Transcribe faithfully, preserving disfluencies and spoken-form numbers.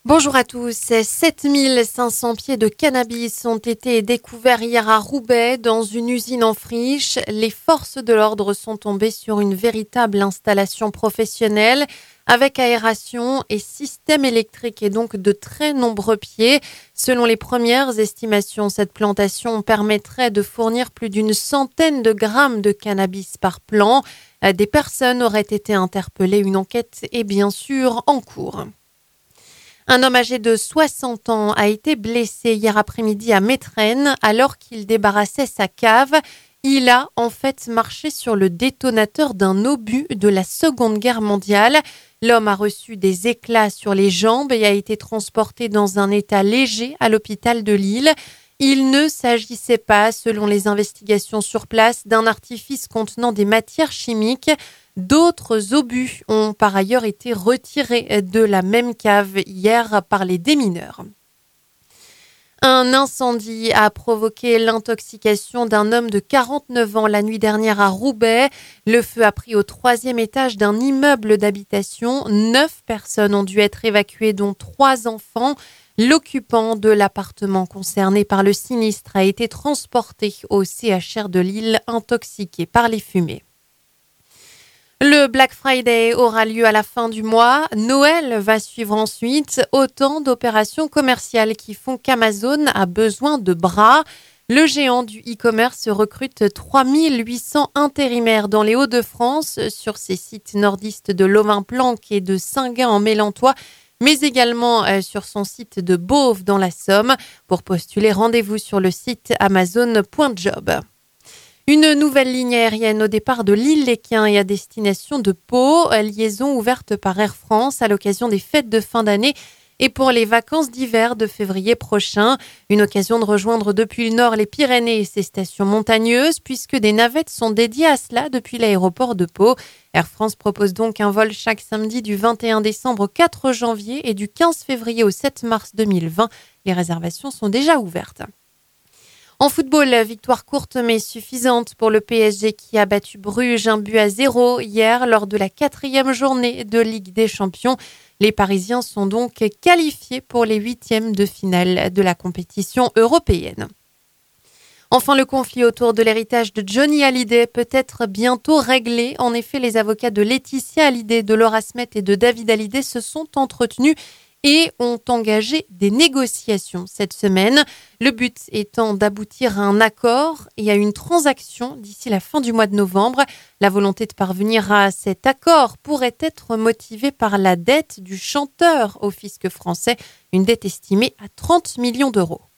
Bonjour à tous. sept mille cinq cents pieds de cannabis ont été découverts hier à Roubaix dans une usine en friche. Les forces de l'ordre sont tombées sur une véritable installation professionnelle avec aération et système électrique et donc de très nombreux pieds. Selon les premières estimations, cette plantation permettrait de fournir plus d'une centaine de grammes de cannabis par plant. Des personnes auraient été interpellées. Une enquête est bien sûr en cours. Un homme âgé de soixante ans a été blessé hier après-midi à Métrenne alors qu'il débarrassait sa cave. Il a en fait marché sur le détonateur d'un obus de la Seconde Guerre mondiale. L'homme a reçu des éclats sur les jambes et a été transporté dans un état léger à l'hôpital de Lille. Il ne s'agissait pas, selon les investigations sur place, d'un artifice contenant des matières chimiques. D'autres obus ont par ailleurs été retirés de la même cave hier par les démineurs. Un incendie a provoqué l'intoxication d'un homme de quarante-neuf ans la nuit dernière à Roubaix. Le feu a pris au troisième étage d'un immeuble d'habitation. Neuf personnes ont dû être évacuées, dont trois enfants. L'occupant de l'appartement concerné par le sinistre a été transporté au C H R de Lille, intoxiqué par les fumées. Le Black Friday aura lieu à la fin du mois. Noël va suivre ensuite. Autant d'opérations commerciales qui font qu'Amazon a besoin de bras. Le géant du e-commerce recrute trois mille huit cents intérimaires dans les Hauts-de-France sur ses sites nordistes de Lovin-Planck et de Saint-Gain en Mélantois, mais également sur son site de Beauve dans la Somme. Pour postuler, rendez-vous sur le site amazon point job. Une nouvelle ligne aérienne au départ de Lille-les-Quins et à destination de Pau, liaison ouverte par Air France à l'occasion des fêtes de fin d'année et pour les vacances d'hiver de février prochain. Une occasion de rejoindre depuis le nord les Pyrénées et ses stations montagneuses puisque des navettes sont dédiées à cela depuis l'aéroport de Pau. Air France propose donc un vol chaque samedi du vingt et un décembre au quatre janvier et du quinze février au sept mars deux mille vingt. Les réservations sont déjà ouvertes. En football, victoire courte mais suffisante pour le P S G qui a battu Bruges un but à zéro hier lors de la quatrième journée de Ligue des Champions. Les Parisiens sont donc qualifiés pour les huitièmes de finale de la compétition européenne. Enfin, le conflit autour de l'héritage de Johnny Hallyday peut être bientôt réglé. En effet, les avocats de Laetitia Hallyday, de Laura Smet et de David Hallyday se sont entretenus et ont engagé des négociations cette semaine. Le but étant d'aboutir à un accord et à une transaction d'ici la fin du mois de novembre. La volonté de parvenir à cet accord pourrait être motivée par la dette du chanteur au fisc français, une dette estimée à trente millions d'euros.